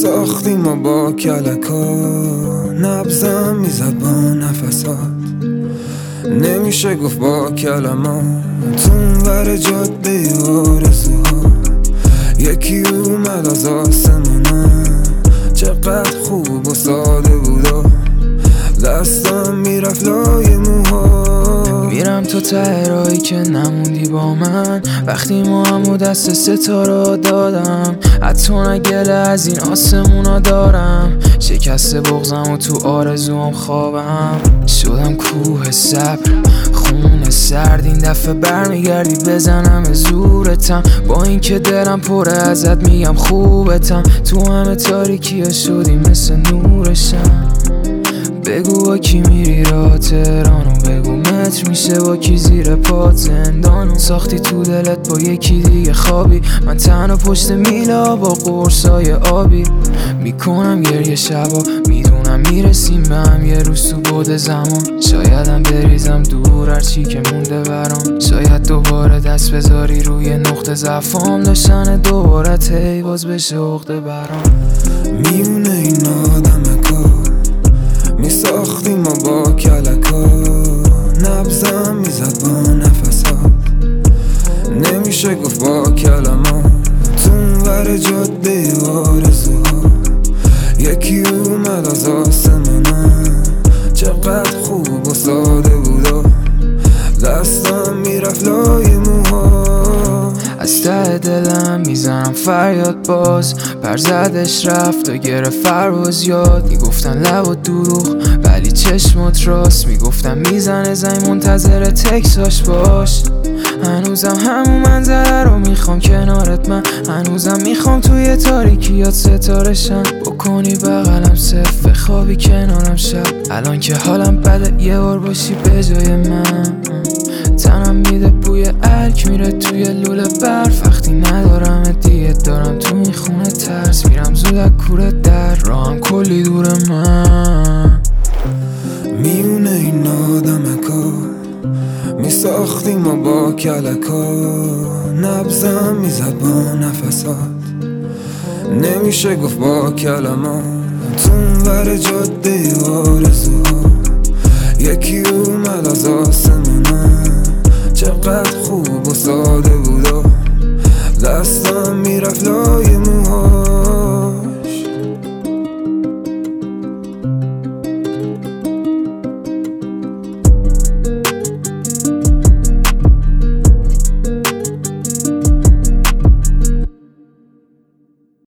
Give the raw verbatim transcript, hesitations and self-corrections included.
ساختیم ما با کلکا، نبزم میزد با نفسات. نمیشه گفت با کلمات تون ور جاده آرزوها. یکی اومد از آسمونا، چقدر خوب و ساده بودا. دستم میرفت لای موها. میرم تو ته راهی که نموندی با من، وقتی ما همو دست ستاره دادم. حتی نگله از این آسمونا دارم، شکست بغزم و تو آرزوام خوابم. شدم کوه صبر خون سرد، این دفعه برمیگردی بزنم زورتم. با اینکه دلم پره ازت میگم خوبتم، تو همه تاریکی شدی مثل نورشم. بگو با کی میری راه تهرانو، بگو متر میشه با کی زیر پات زندانو. ساختی تو دلت با یکی دیگه خوابی، من تنها پشت میلا با قرصای آبی. میکنم گریه شبا، میدونم میرسیم به هم یه روز تو بعد زمان. شایدم بریزم دور هرچی که مونده برام، شاید دوباره دست بذاری روی نقطه ضعفام. داشتن دوباره تی باز بشه عقده برام. میونه این آدم کار می ساختیم ما با کلکا، نبزم میزد با نفسات. نمیشه گفت با کلمات تون ور جاده آرزوها. یکی اومد از آسمونا، چقدر خوب و ساده بودا. دستم میرفت لای موها. از ته دلم میزنم فریاد باز، پرزدش رفت و گرفت فرواز یاد. میگفتن لب و دروغ ولی چشمات راست، میگفتن میزنه زنگ منتظر تکساش باش. هنوزم همون منظره رو میخوام کنارت، من هنوزم میخوام توی تاریکیات ستاره شم. بکنی بغلم صفه خوابی کنارم شب، الان که حالم بده یه بار باشی به جای من. تنم میده بوی الک میره توی لوله برف، وقتی ندارم دیگه دارم تو این خونه ترس. میرم زود از کوره در راهم کلی دور من. میونه این آدمکا می ساختیم ما با کلکا، نبزم میزد با نفسات. نمیشه گفت با کلمات تون ور جاده آرزوها. یکی اومد از آسمونا، چقدر خوب و ساده بودا. دستم میرفت لای